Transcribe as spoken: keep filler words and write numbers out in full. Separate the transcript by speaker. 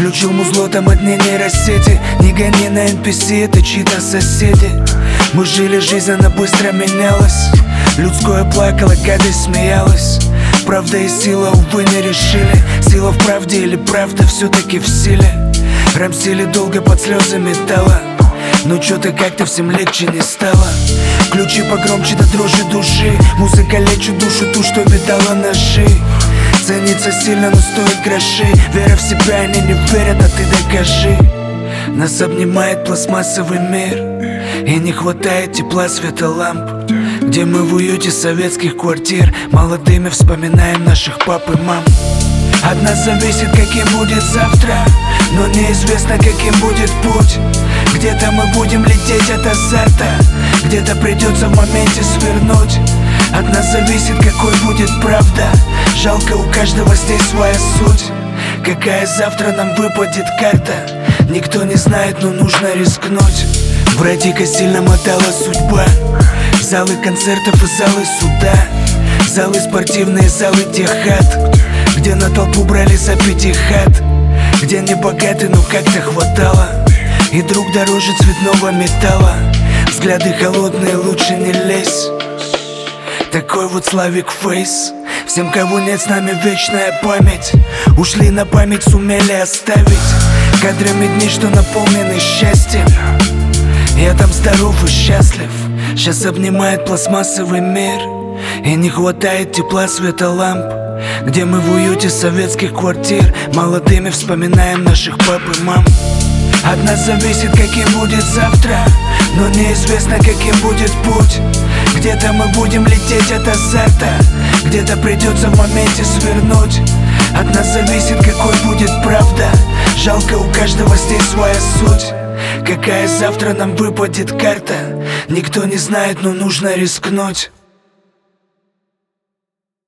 Speaker 1: Включил музло, там одни нейросети. Не гони на эн пи си, это чьи-то соседи. Мы жили, жизнь, она быстро менялась. Людское плакало, гадость смеялась. Правда и сила, увы, не решили. Сила в правде или правда все-таки в силе. Рамсили долго под слезы металла, но чё-то как-то всем легче не стало. Включи погромче до дрожи души. Музыка лечит душу, ту, что видала ножи. Ценится сильно, но стоит гроши. Вера в себя, они не верят, а ты докажи. Нас обнимает пластмассовый мир, и не хватает тепла, света ламп. Где мы в уюте советских квартир, молодыми вспоминаем наших пап и мам. От нас зависит, каким будет завтра, но неизвестно, каким будет путь. Где-то мы будем лететь от азарта, где-то придется в моменте свернуть. От нас зависит, какой будет правда. Жалко, у каждого здесь своя суть. Какая завтра нам выпадет карта, никто не знает, но нужно рискнуть. В Радика сильно мотала судьба. Залы концертов и залы суда, залы спортивные, залы теххат, где на толпу брали за пятихат, где не богаты, но как-то хватало. И друг дороже цветного металла. Взгляды холодные, лучше не лезь. Такой вот Славик Фейс. Всем, кого нет, с нами вечная память. Ушли на память, сумели оставить кадрами дни, что наполнены счастьем. Я там здоров и счастлив. Сейчас обнимает пластмассовый мир, и не хватает тепла, света ламп. Где мы в уюте советских квартир, молодыми вспоминаем наших пап и мам. От нас зависит, каким будет завтра, но неизвестно, каким будет путь. Где-то мы будем лететь от азарта, где-то придется в моменте свернуть. От нас зависит, какой будет правда. Жалко, у каждого здесь своя суть. Какая завтра нам выпадет карта, никто не знает, но нужно рискнуть.